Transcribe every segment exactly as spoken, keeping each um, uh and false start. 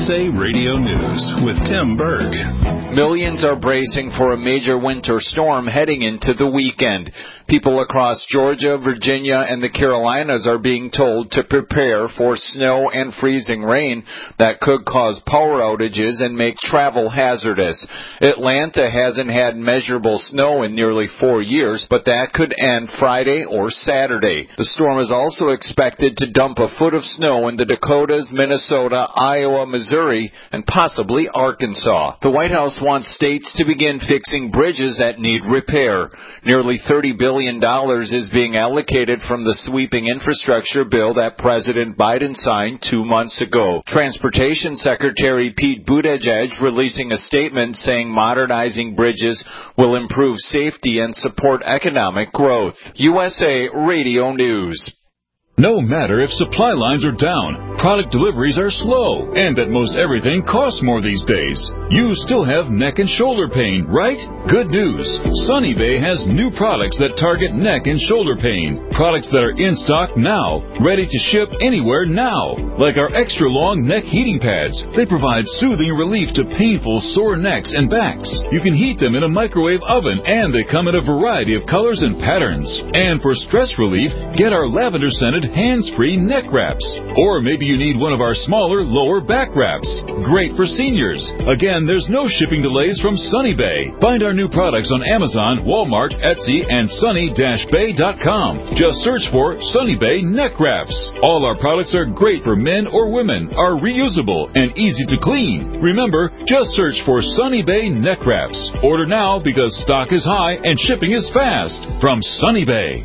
S A Radio News with Tim Berg. Millions are bracing for a major winter storm heading into the weekend. People across Georgia, Virginia, and the Carolinas are being told to prepare for snow and freezing rain that could cause power outages and make travel hazardous. Atlanta hasn't had measurable snow in nearly four years, but that could end Friday or Saturday. The storm is also expected to dump a foot of snow in the Dakotas, Minnesota, Iowa, Missouri, and possibly Arkansas. The White House wants states to begin fixing bridges that need repair. Nearly thirty billion dollars is being allocated from the sweeping infrastructure bill that President Biden signed two months ago. Transportation Secretary Pete Buttigieg releasing a statement saying modernizing bridges will improve safety and support economic growth. U S A Radio News. No matter if supply lines are down, product deliveries are slow, and that most everything costs more these days, you still have neck and shoulder pain, right? Good news. Sunny Bay has new products that target neck and shoulder pain. Products that are in stock now, ready to ship anywhere now. Like our extra long neck heating pads. They provide soothing relief to painful sore necks and backs. You can heat them in a microwave oven, and they come in a variety of colors and patterns. And for stress relief, get our lavender scented hands-free neck wraps. Or maybe you need one of our smaller lower back wraps. Great for seniors. Again, there's no shipping delays from Sunny Bay. Find our new products on Amazon, Walmart, Etsy, and sunny dash bay dot com. Just search for Sunny Bay neck wraps. All our products are great for men or women, are reusable, and easy to clean. Remember, just search for Sunny Bay neck wraps. Order now because stock is high and shipping is fast. From Sunny Bay.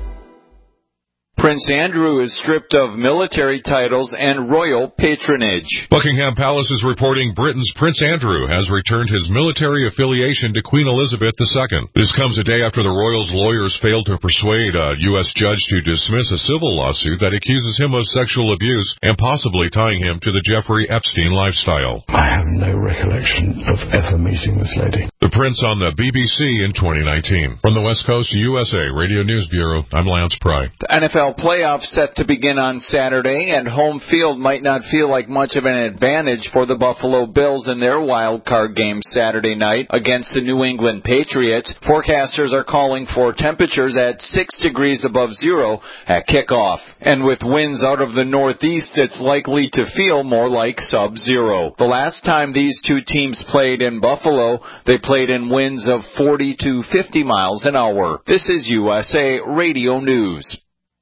Prince Andrew is stripped of military titles and royal patronage. Buckingham Palace is reporting Britain's Prince Andrew has returned his military affiliation to Queen Elizabeth the Second. This comes a day after the royal's lawyers failed to persuade a U S judge to dismiss a civil lawsuit that accuses him of sexual abuse and possibly tying him to the Jeffrey Epstein lifestyle. I have no recollection of ever meeting this lady. The Prince on the B B C in twenty nineteen. From the West Coast U S A Radio News Bureau, I'm Lance Pry. The N F L playoffs set to begin on Saturday, and home field might not feel like much of an advantage for the Buffalo Bills in their wild card game Saturday night against the New England Patriots. Forecasters are calling for temperatures at six degrees above zero at kickoff. And with winds out of the northeast, it's likely to feel more like sub-zero. The last time these two teams played in Buffalo, they played in winds of forty to fifty miles an hour. This is U S A Radio News.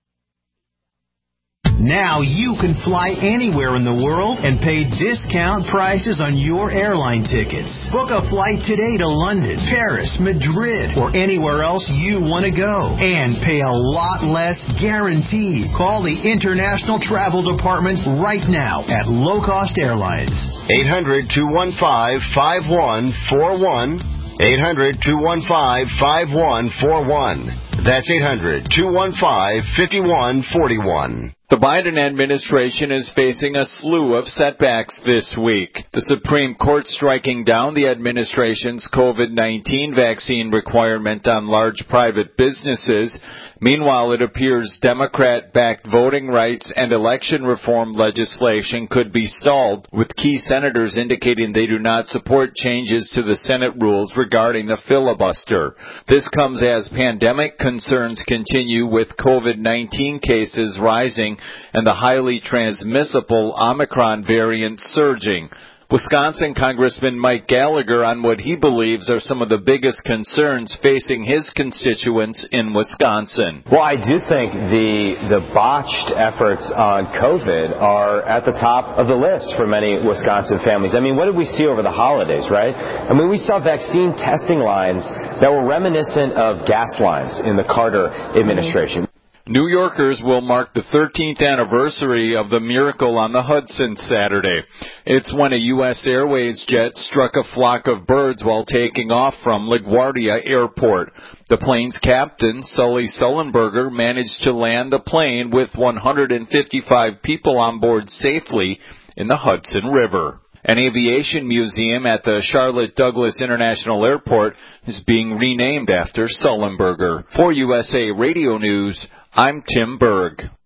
Now you can fly anywhere in the world and pay discount prices on your airline tickets. Book a flight today to London, Paris, Madrid, or anywhere else you want to go. And pay a lot less guaranteed. Call the International Travel Department right now at Low Cost Airlines. eight hundred, two one five, five one four one. eight hundred, two one five, five one four one. That's eight hundred, two one five, five one four one. The Biden administration is facing a slew of setbacks this week. The Supreme Court striking down the administration's COVID nineteen vaccine requirement on large private businesses. Meanwhile, it appears Democrat-backed voting rights and election reform legislation could be stalled, with key senators indicating they do not support changes to the Senate rules regarding the filibuster. This comes as pandemic concerns continue, with COVID nineteen cases rising and the highly transmissible Omicron variant surging. Wisconsin Congressman Mike Gallagher on what he believes are some of the biggest concerns facing his constituents in Wisconsin. Well, I do think the the botched efforts on COVID are at the top of the list for many Wisconsin families. I mean, what did we see over the holidays, right? I mean, we saw vaccine testing lines that were reminiscent of gas lines in the Carter administration. New Yorkers will mark the thirteenth anniversary of the Miracle on the Hudson Saturday. It's when a U S Airways jet struck a flock of birds while taking off from LaGuardia Airport. The plane's captain, Sully Sullenberger, managed to land the plane with one hundred fifty-five people on board safely in the Hudson River. An aviation museum at the Charlotte Douglas International Airport is being renamed after Sullenberger. For U S A Radio News, I'm Tim Berg.